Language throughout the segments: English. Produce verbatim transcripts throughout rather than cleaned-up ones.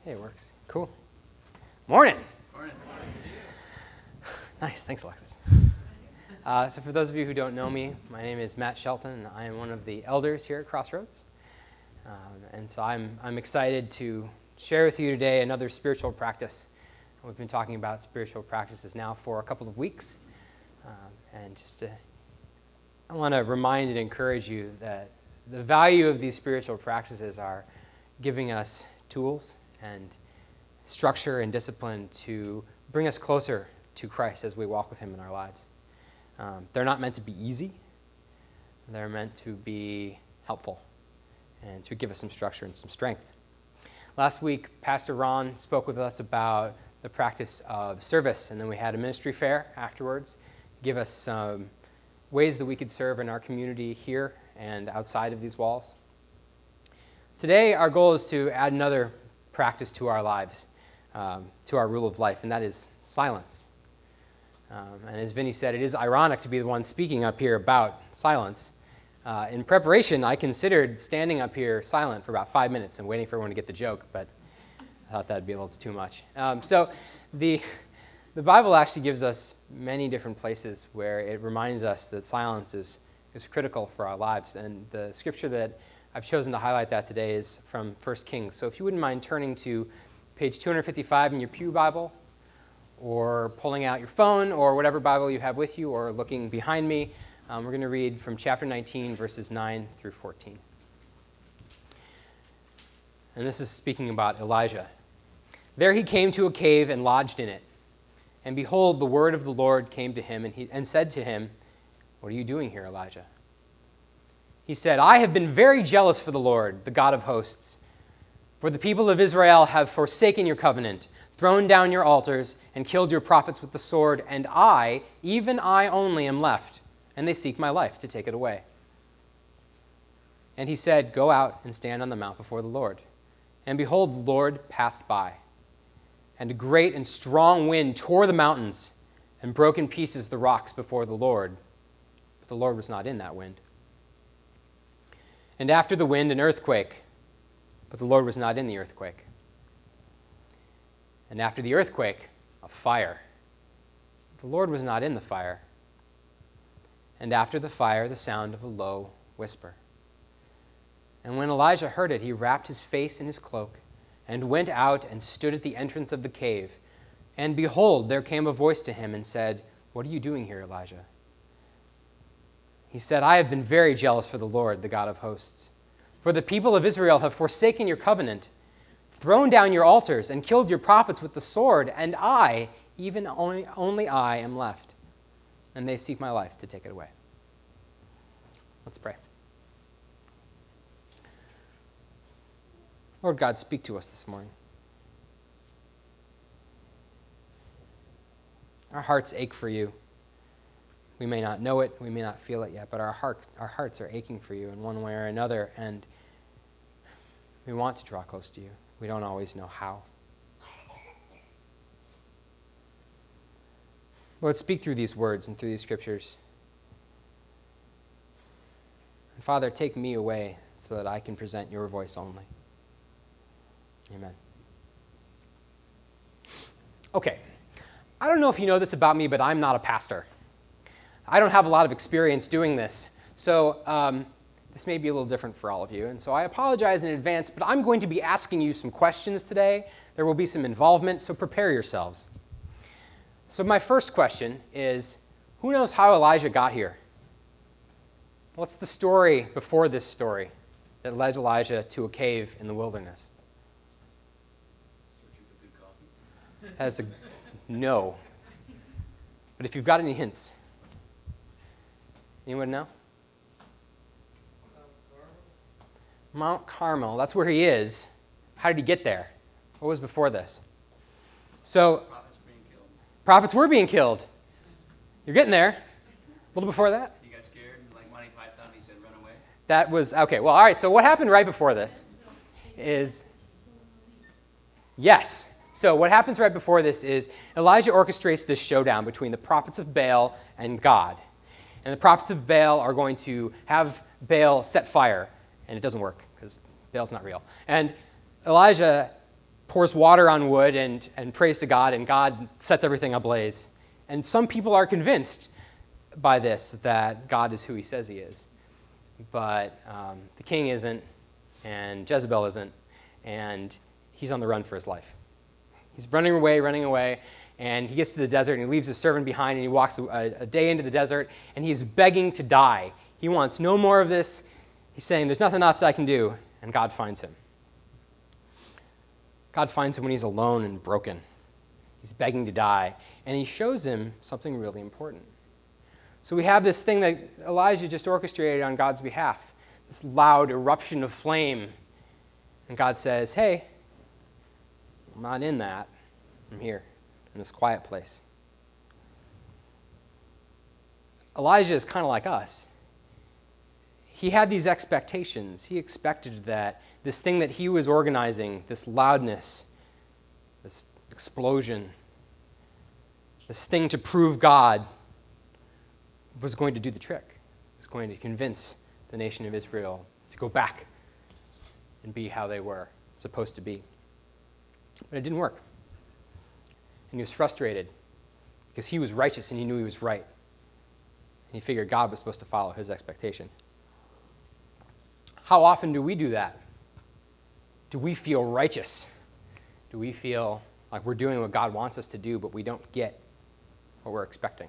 Hey, it works. Cool. Morning. Morning. Nice. Thanks, Alexis. Uh, so for those of you who don't know me, my name is Matt Shelton, and I am one of the elders here at Crossroads. Um, and so I'm, I'm excited to share with you today another spiritual practice. We've been talking about spiritual practices now for a couple of weeks. Um, and just to, I want to remind and encourage you that the value of these spiritual practices are giving us tools and structure and discipline to bring us closer to Christ as we walk with him in our lives. Um, they're not meant to be easy. They're meant to be helpful and to give us some structure and some strength. Last week, Pastor Ron spoke with us about the practice of service, and then we had a ministry fair afterwards, give us some ways that we could serve in our community here and outside of these walls. Today, our goal is to add another practice to our lives, um, to our rule of life, and that is silence. Um, and as Vinny said, it is ironic to be the one speaking up here about silence. Uh, in preparation, I considered standing up here silent for about five minutes and waiting for everyone to get the joke, but I thought that would be a little too much. Um, so the, the Bible actually gives us many different places where it reminds us that silence is, is critical for our lives. And the scripture that I've chosen to highlight that today is from First Kings. So if you wouldn't mind turning to page two fifty-five in your pew Bible, or pulling out your phone, or whatever Bible you have with you, or looking behind me, um, we're going to read from chapter nineteen, verses nine through fourteen. And this is speaking about Elijah. There he came to a cave and lodged in it. And behold, the word of the Lord came to him, and, he, and said to him, "What are you doing here, Elijah?" He said, "I have been very jealous for the Lord, the God of hosts. For the people of Israel have forsaken your covenant, thrown down your altars, and killed your prophets with the sword, and I, even I only, am left, and they seek my life to take it away." And he said, "Go out and stand on the mount before the Lord." And behold, the Lord passed by, and a great and strong wind tore the mountains and broke in pieces the rocks before the Lord. But the Lord was not in that wind. And after the wind, an earthquake, but the Lord was not in the earthquake. And after the earthquake, a fire. The Lord was not in the fire. And after the fire, the sound of a low whisper. And when Elijah heard it, he wrapped his face in his cloak and went out and stood at the entrance of the cave. And behold, there came a voice to him and said, "What are you doing here, Elijah?" He said, "I have been very jealous for the Lord, the God of hosts. For the people of Israel have forsaken your covenant, thrown down your altars, and killed your prophets with the sword, and I, even only, only I, am left, and they seek my life to take it away." Let's pray. Lord God, speak to us this morning. Our hearts ache for you. We may not know it, we may not feel it yet, but our heart, our hearts are aching for you in one way or another, and we want to draw close to you. We don't always know how. Lord, speak through these words and through these scriptures. And Father, take me away so that I can present your voice only. Amen. Okay. I don't know if you know this about me, but I'm not a pastor. I don't have a lot of experience doing this. So um, this may be a little different for all of you. And so I apologize in advance, but I'm going to be asking you some questions today. There will be some involvement, so prepare yourselves. So my first question is, who knows how Elijah got here? What's the story before this story that led Elijah to a cave in the wilderness? Searching for good coffee? As a no. But if you've got any hints. Anyone know? Mount Carmel. That's where he is. How did he get there? What was before this? So, Prophets being killed. Prophets were being killed. You're getting there. A little before that. He got scared, like Monty Python, he said, "Run away." That was, okay, well, all right. So what happened right before this is, yes. So what happens right before this is Elijah orchestrates this showdown between the prophets of Baal and God. And the prophets of Baal are going to have Baal set fire. And it doesn't work because Baal's not real. And Elijah pours water on wood and, and prays to God, and God sets everything ablaze. And some people are convinced by this, that God is who he says he is. But um, the king isn't, and Jezebel isn't, and he's on the run for his life. He's running away, running away, and he gets to the desert, and he leaves his servant behind, and he walks a, a day into the desert, and he's begging to die. He wants no more of this. He's saying, there's nothing else that I can do, and God finds him. God finds him when he's alone and broken. He's begging to die, and he shows him something really important. So we have this thing that Elijah just orchestrated on God's behalf, this loud eruption of flame. And God says, hey, I'm not in that. I'm here in this quiet place. Elijah is kind of like us. He had these expectations. He expected that this thing that he was organizing, this loudness, this explosion, this thing to prove God, was going to do the trick. It was going to convince the nation of Israel to go back and be how they were supposed to be. But it didn't work. And he was frustrated because he was righteous and he knew he was right. And he figured God was supposed to follow his expectation. How often do we do that? Do we feel righteous? Do we feel like we're doing what God wants us to do, but we don't get what we're expecting?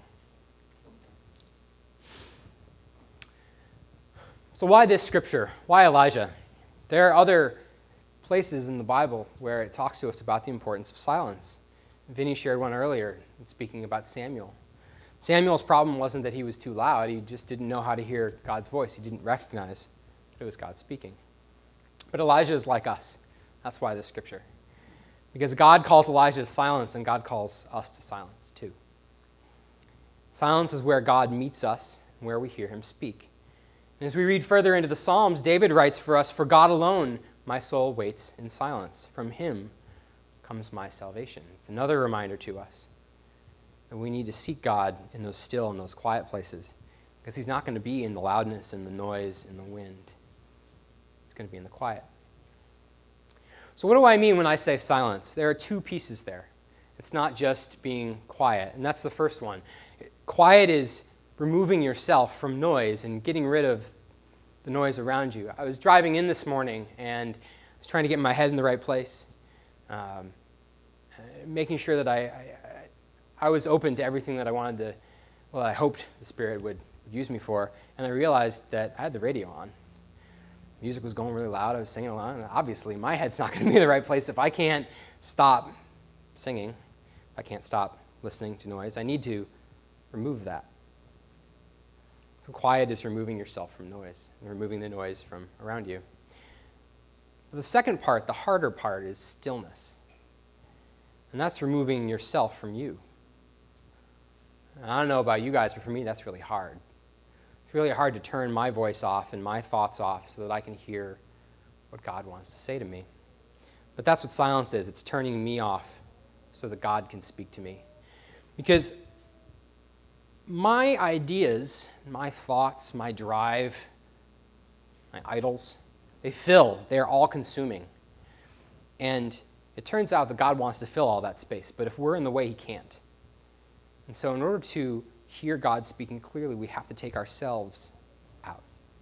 So why this scripture? Why Elijah? There are other places in the Bible where it talks to us about the importance of silence. Vinny shared one earlier, speaking about Samuel. Samuel's problem wasn't that he was too loud. He just didn't know how to hear God's voice. He didn't recognize that it was God speaking. But Elijah is like us. That's why this scripture. Because God calls Elijah to silence, and God calls us to silence too. Silence is where God meets us, and where we hear him speak. And as we read further into the Psalms, David writes for us, "For God alone my soul waits in silence. From him comes my salvation." It's another reminder to us that we need to seek God in those still and those quiet places, because he's not going to be in the loudness and the noise and the wind. He's going to be in the quiet. So what do I mean when I say silence? There are two pieces there. It's not just being quiet, and that's the first one. Quiet is removing yourself from noise and getting rid of the noise around you. I was driving in this morning, and I was trying to get my head in the right place, um, making sure that I, I, I was open to everything that I wanted to, well, I hoped the Spirit would, would use me for, and I realized that I had the radio on. Music was going really loud. I was singing along, and obviously my head's not going to be in the right place if I can't stop singing, if I can't stop listening to noise. I need to remove that. So quiet is removing yourself from noise and removing the noise from around you. But the second part, the harder part, is stillness. And that's removing yourself from you. And I don't know about you guys, but for me, that's really hard. It's really hard to turn my voice off and my thoughts off so that I can hear what God wants to say to me. But that's what silence is. It's turning me off so that God can speak to me. Because my ideas, my thoughts, my drive, my idols, they fill. They are all consuming. And it turns out that God wants to fill all that space, but if we're in the way, he can't. And so in order to hear God speaking clearly, we have to take ourselves out.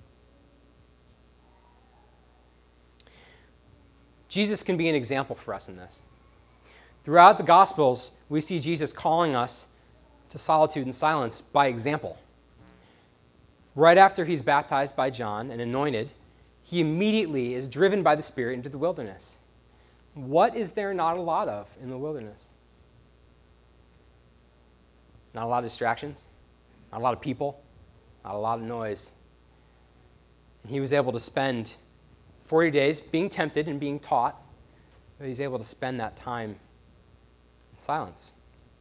Jesus can be an example for us in this. Throughout the Gospels, we see Jesus calling us to solitude and silence by example. Right after he's baptized by John and anointed, he immediately is driven by the Spirit into the wilderness. What is there not a lot of in the wilderness? Not a lot of distractions, not a lot of people, not a lot of noise. And he was able to spend forty days being tempted and being taught, but he's able to spend that time in silence.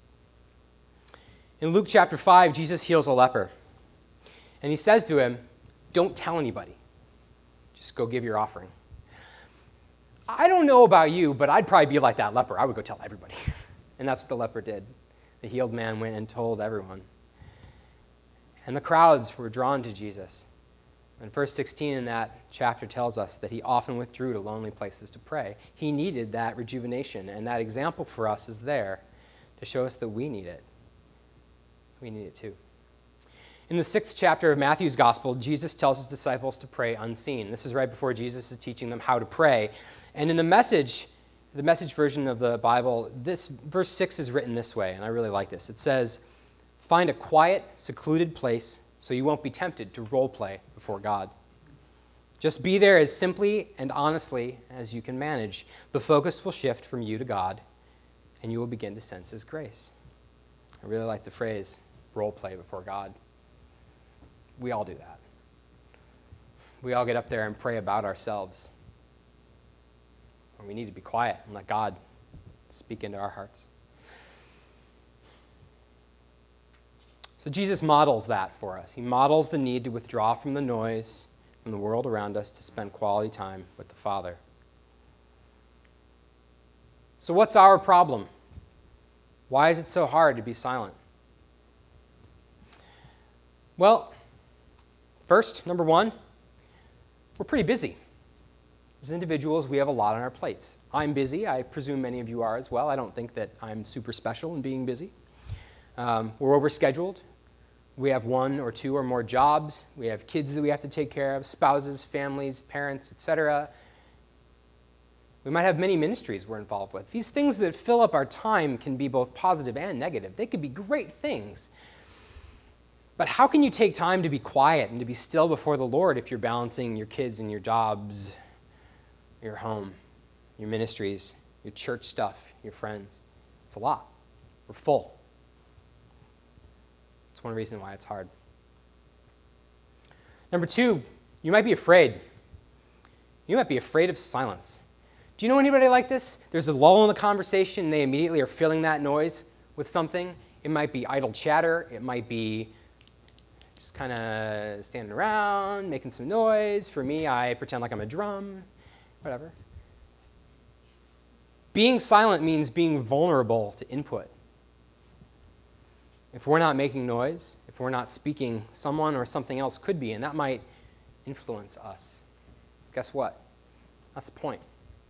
In Luke chapter five, Jesus heals a leper. And he says to him, don't tell anybody. Just go give your offering. I don't know about you, but I'd probably be like that leper. I would go tell everybody. And that's what the leper did. The healed man went and told everyone. And the crowds were drawn to Jesus. And verse sixteen in that chapter tells us that he often withdrew to lonely places to pray. He needed that rejuvenation, and that example for us is there to show us that we need it. We need it too. In the sixth chapter of Matthew's Gospel, Jesus tells his disciples to pray unseen. This is right before Jesus is teaching them how to pray. And in the message, the message version of the Bible, this verse six is written this way, and I really like this. It says, "Find a quiet, secluded place so you won't be tempted to role play before God. Just be there as simply and honestly as you can manage. The focus will shift from you to God, and you will begin to sense his grace." I really like the phrase, role play before God. We all do that. We all get up there and pray about ourselves. And we need to be quiet and let God speak into our hearts. So Jesus models that for us. He models the need to withdraw from the noise, from the world around us, to spend quality time with the Father. So what's our problem? Why is it so hard to be silent? Well, first, number one, we're pretty busy. As individuals, we have a lot on our plates. I'm busy. I presume many of you are as well. I don't think that I'm super special in being busy. Um, we're overscheduled. We have one or two or more jobs. We have kids that we have to take care of, spouses, families, parents, et cetera. We might have many ministries we're involved with. These things that fill up our time can be both positive and negative. They could be great things. But how can you take time to be quiet and to be still before the Lord if you're balancing your kids and your jobs, your home, your ministries, your church stuff, your friends? It's a lot. We're full. It's one reason why it's hard. Number two, you might be afraid. You might be afraid of silence. Do you know anybody like this? There's a lull in the conversation, and they immediately are filling that noise with something. It might be idle chatter. It might be just kind of standing around, making some noise. For me, I pretend like I'm a drum, whatever. Being silent means being vulnerable to input. If we're not making noise, if we're not speaking, someone or something else could be, and that might influence us. Guess what? That's the point.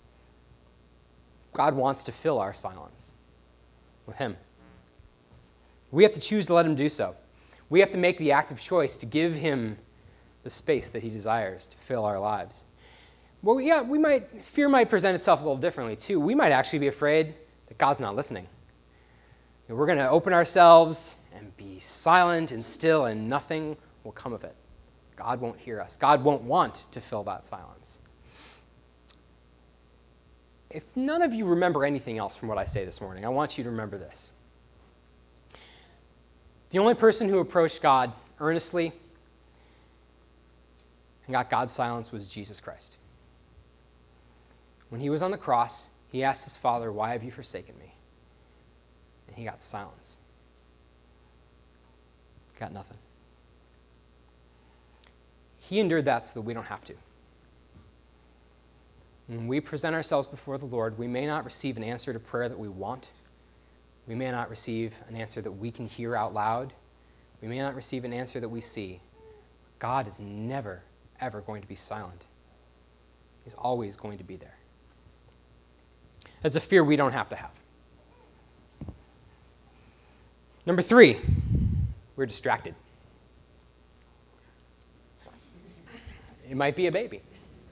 God wants to fill our silence with him. We have to choose to let him do so. We have to make the active choice to give him the space that he desires to fill our lives. Well, yeah, we might, fear might present itself a little differently too. We might actually be afraid that God's not listening. And we're going to open ourselves and be silent and still, and nothing will come of it. God won't hear us. God won't want to fill that silence. If none of you remember anything else from what I say this morning, I want you to remember this. The only person who approached God earnestly and got God's silence was Jesus Christ. When he was on the cross, he asked his Father, "Why have you forsaken me?" And he got silence. Got nothing. He endured that so that we don't have to. When we present ourselves before the Lord, we may not receive an answer to prayer that we want. We may not receive an answer that we can hear out loud. We may not receive an answer that we see. God is never, ever going to be silent. He's always going to be there. That's a fear we don't have to have. Number three, we're distracted. It might be a baby.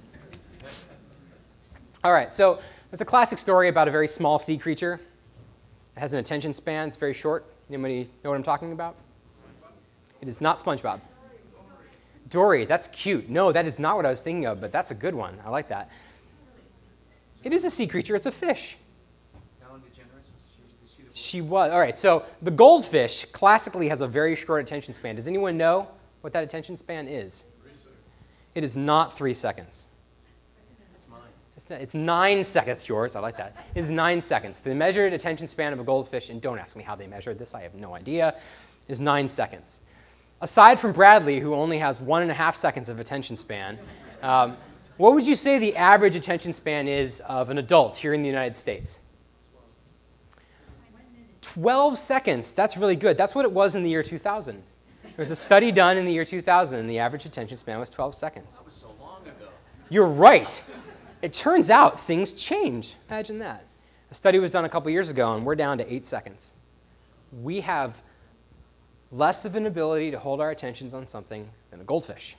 All right, so it's a classic story about a very small sea creature. It has an attention span. It's very short. Anybody know what I'm talking about? It is not SpongeBob. Dory, that's cute. No, that is not what I was thinking of, but that's a good one. I like that. It is a sea creature. It's a fish. Ellen DeGeneres, was she, was she the voice? She was. All right, so the goldfish classically has a very short attention span. Does anyone know what that attention span is? It is not three seconds. It's, it's nine seconds, yours. I like that. It's nine seconds. The measured attention span of a goldfish, and don't ask me how they measured this, I have no idea, is nine seconds. Aside from Bradley, who only has one and a half seconds of attention span, um, what would you say the average attention span is of an adult here in the United States? twelve seconds. That's really good. That's what it was in the year two thousand. was a study done in the year two thousand, and the average attention span was twelve seconds. That was so long ago. You're right. It turns out things change. Imagine that. A study was done a couple years ago, and we're down to eight seconds. We have less of an ability to hold our attentions on something than a goldfish.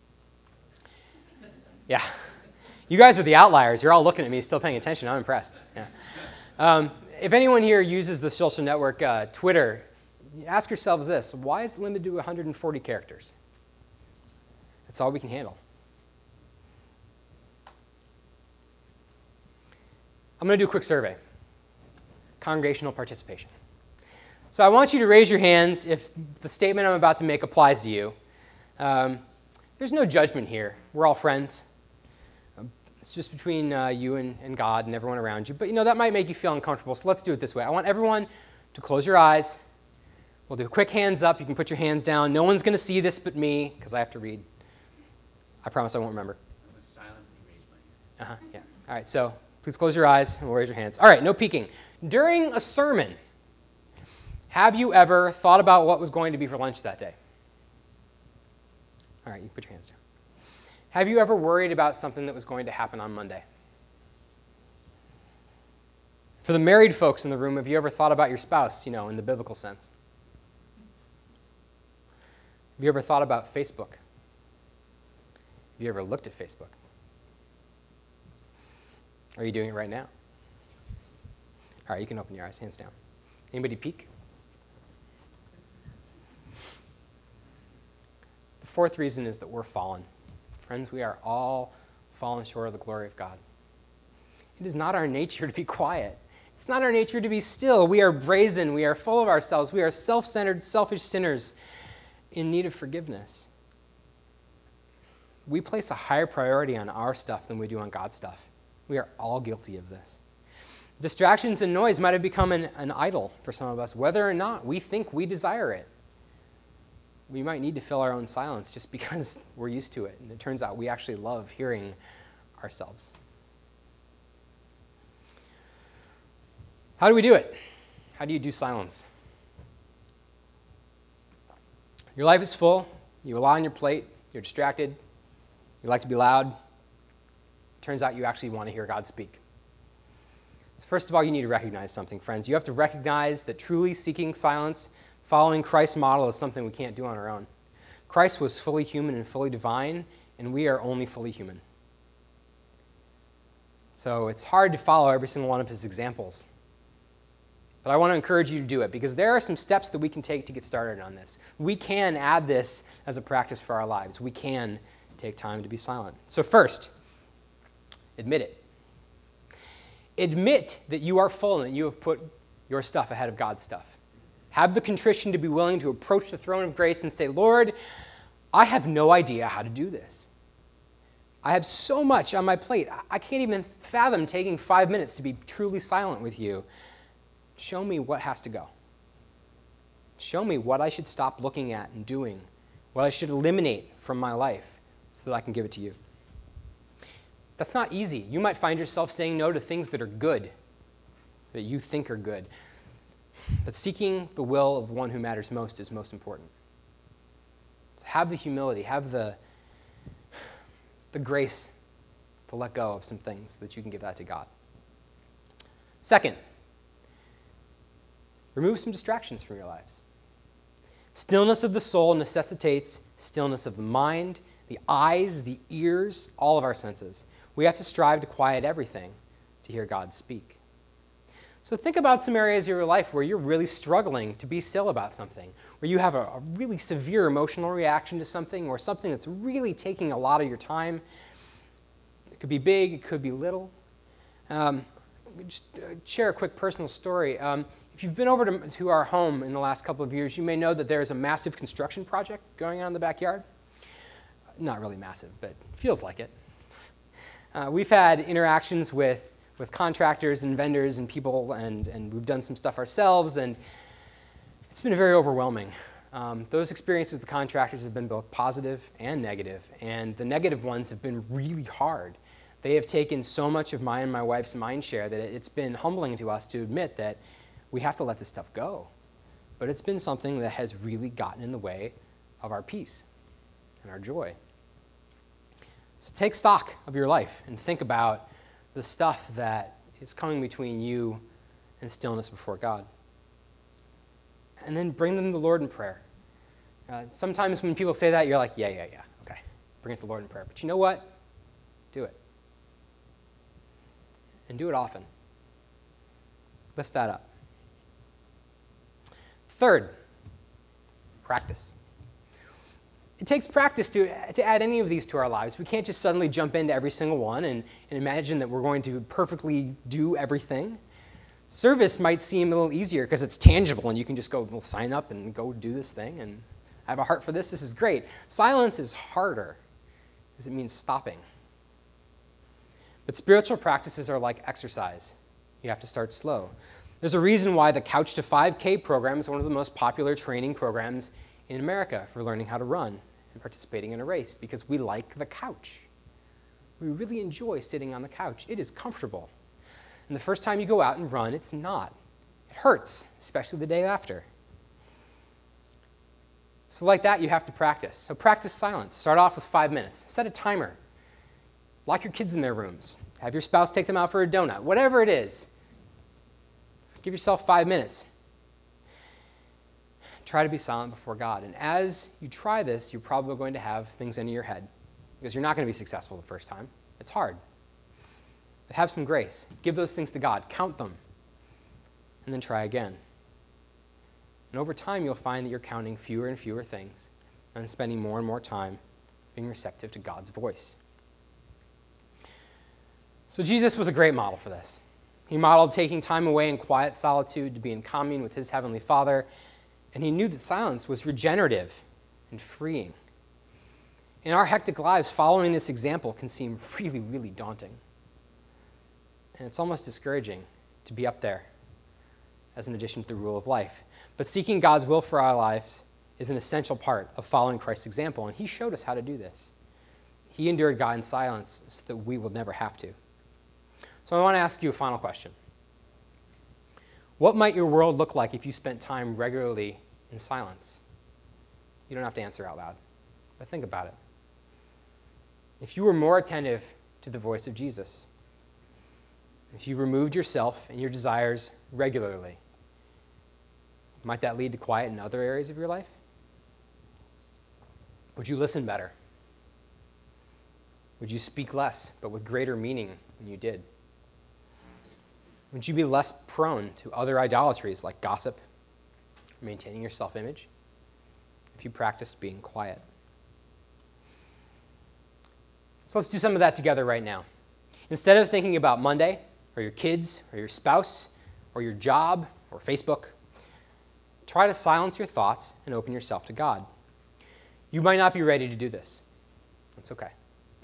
Yeah. You guys are the outliers. You're all looking at me, still paying attention. I'm impressed. Yeah. Um, if anyone here uses the social network uh, Twitter, ask yourselves this. Why is it limited to one hundred forty characters? That's all we can handle. I'm going to do a quick survey. Congregational participation. So I want you to raise your hands if the statement I'm about to make applies to you. Um, there's no judgment here. We're all friends. Um, it's just between uh, you and, and God and everyone around you. But you know that might make you feel uncomfortable, so let's do it this way. I want everyone to close your eyes. We'll do a quick hands up. You can put your hands down. No one's going to see this but me, because I have to read. I promise I won't remember. I was silent when you raised my hand. Uh-huh, yeah. All right, so please close your eyes and we'll raise your hands. All right, no peeking. During a sermon, have you ever thought about what was going to be for lunch that day? All right, you can put your hands down. Have you ever worried about something that was going to happen on Monday? For the married folks in the room, have you ever thought about your spouse, you know, in the biblical sense? Have you ever thought about Facebook? Have you ever looked at Facebook? Are you doing it right now? All right, you can open your eyes, hands down. Anybody peek? The fourth reason is that we're fallen. Friends, we are all fallen short of the glory of God. It is not our nature to be quiet. It's not our nature to be still. We are brazen. We are full of ourselves. We are self-centered, selfish sinners in need of forgiveness. We place a higher priority on our stuff than we do on God's stuff. We are all guilty of this. Distractions and noise might have become an, an idol for some of us, whether or not we think we desire it. We might need to fill our own silence just because we're used to it. And it turns out we actually love hearing ourselves. How do we do it? How do you do silence? Your life is full. You have a lot on your plate. You're distracted. You like to be loud. Turns out you actually want to hear God speak. So first of all, you need to recognize something, friends. You have to recognize that truly seeking silence, following Christ's model, is something we can't do on our own. Christ was fully human and fully divine, and we are only fully human. So it's hard to follow every single one of his examples. But I want to encourage you to do it, because there are some steps that we can take to get started on this. We can add this as a practice for our lives. We can take time to be silent. So first, admit it. Admit that you are full and that you have put your stuff ahead of God's stuff. Have the contrition to be willing to approach the throne of grace and say, Lord, I have no idea how to do this. I have so much on my plate. I can't even fathom taking five minutes to be truly silent with you. Show me what has to go. Show me what I should stop looking at and doing, what I should eliminate from my life so that I can give it to you. That's not easy. You might find yourself saying no to things that are good, that you think are good. But seeking the will of the one who matters most is most important. So have the humility, have the, the grace to let go of some things so that you can give that to God. Second, remove some distractions from your lives. Stillness of the soul necessitates stillness of the mind, the eyes, the ears, all of our senses. We have to strive to quiet everything to hear God speak. So think about some areas of your life where you're really struggling to be still about something, where you have a, a really severe emotional reaction to something, or something that's really taking a lot of your time. It could be big, it could be little. Um, just uh, share a quick personal story. Um, if you've been over to, to our home in the last couple of years, you may know that there's a massive construction project going on in the backyard. Not really massive, but feels like it. Uh, we've had interactions with, with contractors and vendors and people, and, and we've done some stuff ourselves, and it's been very overwhelming. Um, those experiences with the contractors have been both positive and negative, and the negative ones have been really hard. They have taken so much of my and my wife's mind share that it's been humbling to us to admit that we have to let this stuff go. But it's been something that has really gotten in the way of our peace and our joy. So take stock of your life and think about the stuff that is coming between you and stillness before God. And then bring them to the Lord in prayer. Uh, sometimes when people say that, you're like, yeah, yeah, yeah, okay. Bring it to the Lord in prayer. But you know what? Do it. And do it often. Lift that up. Third, practice. It takes practice to, to add any of these to our lives. We can't just suddenly jump into every single one and, and imagine that we're going to perfectly do everything. Service might seem a little easier because it's tangible and you can just go well, sign up and go do this thing and I have a heart for this. This is great. Silence is harder because it means stopping. But spiritual practices are like exercise. You have to start slow. There's a reason why the Couch to five K program is one of the most popular training programs in America for learning how to run and participating in a race, because we like the couch. We really enjoy sitting on the couch. It is comfortable. And the first time you go out and run, it's not. It hurts, especially the day after. So like that, you have to practice. So practice silence. Start off with five minutes. Set a timer. Lock your kids in their rooms. Have your spouse take them out for a donut. Whatever it is. Give yourself five minutes. Try to be silent before God. And as you try this, you're probably going to have things in your head, because you're not going to be successful the first time. It's hard. But have some grace. Give those things to God. Count them. And then try again. And over time, you'll find that you're counting fewer and fewer things and spending more and more time being receptive to God's voice. So Jesus was a great model for this. He modeled taking time away in quiet solitude to be in commune with his heavenly Father, and he knew that silence was regenerative and freeing. In our hectic lives, following this example can seem really, really daunting. And it's almost discouraging to be up there as an addition to the rule of life. But seeking God's will for our lives is an essential part of following Christ's example, and he showed us how to do this. He endured God in silence so that we will never have to. So I want to ask you a final question. What might your world look like if you spent time regularly in silence? You don't have to answer out loud, but think about it. If you were more attentive to the voice of Jesus, if you removed yourself and your desires regularly, might that lead to quiet in other areas of your life? Would you listen better? Would you speak less, but with greater meaning when you did? Would you be less prone to other idolatries like gossip, maintaining your self-image, if you practiced being quiet? So let's do some of that together right now. Instead of thinking about Monday, or your kids, or your spouse, or your job, or Facebook, try to silence your thoughts and open yourself to God. You might not be ready to do this. That's okay.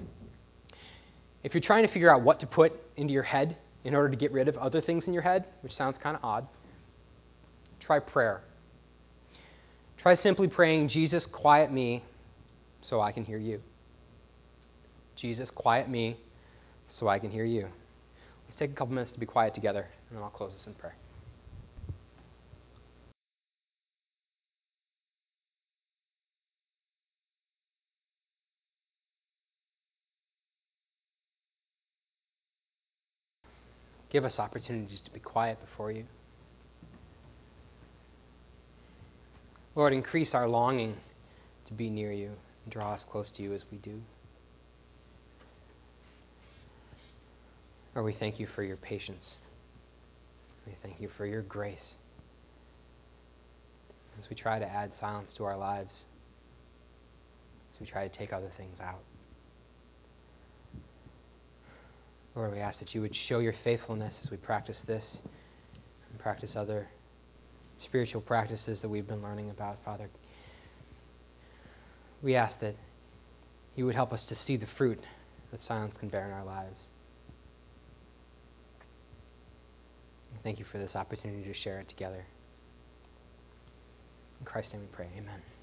If you're trying to figure out what to put into your head in order to get rid of other things in your head, which sounds kind of odd, try prayer. Try simply praying, Jesus, quiet me so I can hear you. Jesus, quiet me so I can hear you. Let's take a couple minutes to be quiet together, and then I'll close this in prayer. Give us opportunities to be quiet before you. Lord, increase our longing to be near you and draw us close to you as we do. Lord, we thank you for your patience. We thank you for your grace as we try to add silence to our lives, as we try to take other things out. Lord, we ask that you would show your faithfulness as we practice this and practice other spiritual practices that we've been learning about, Father. We ask that you would help us to see the fruit that silence can bear in our lives. Thank you for this opportunity to share it together. In Christ's name we pray, amen.